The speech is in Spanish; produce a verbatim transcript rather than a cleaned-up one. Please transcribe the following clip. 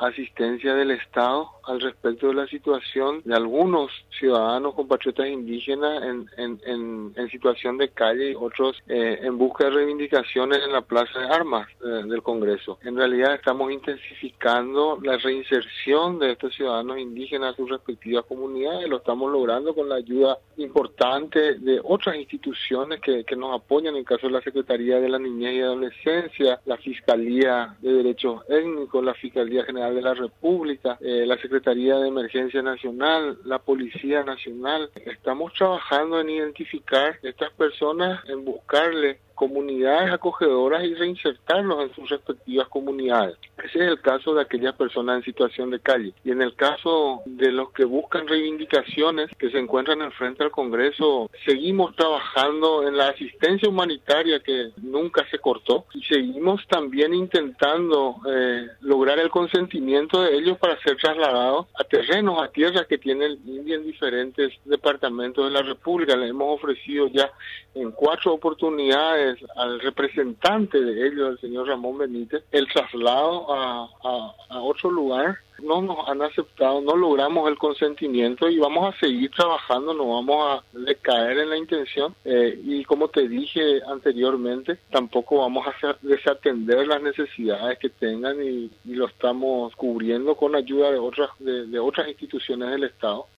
asistencia del Estado al respecto de la situación de algunos ciudadanos compatriotas indígenas en, en, en, en situación de calle y otros eh, en busca de reivindicaciones en la Plaza de Armas eh, del Congreso. En realidad estamos intensificando la reinserción de estos ciudadanos indígenas a sus respectivas comunidades. Lo estamos logrando con la ayuda importante de otras instituciones que, que nos apoyan, en el caso de la Secretaría de la Niñez y Adolescencia, la Fiscalía de Derechos Étnicos, la Fiscalía General de la República, eh, la Secretaría de Emergencia Nacional, la Policía Nacional. Estamos trabajando en identificar estas personas, en buscarle comunidades acogedoras y reinsertarlos en sus respectivas comunidades. Ese es el caso de aquellas personas en situación de calle. Y en el caso de los que buscan reivindicaciones, que se encuentran enfrente al Congreso, seguimos trabajando en la asistencia humanitaria que nunca se cortó y seguimos también intentando eh, lograr el consentimiento de ellos para ser trasladados a terrenos, a tierras que tiene el India en diferentes departamentos de la República. Le hemos ofrecido ya en cuatro oportunidades al representante de ellos, el señor Ramón Benítez, el traslado a, a, a otro lugar. No nos han aceptado, no logramos el consentimiento y vamos a seguir trabajando, no vamos a decaer en la intención eh, y como te dije anteriormente, tampoco vamos a desatender las necesidades que tengan y, y lo estamos cubriendo con ayuda de otras, de, de otras instituciones del Estado.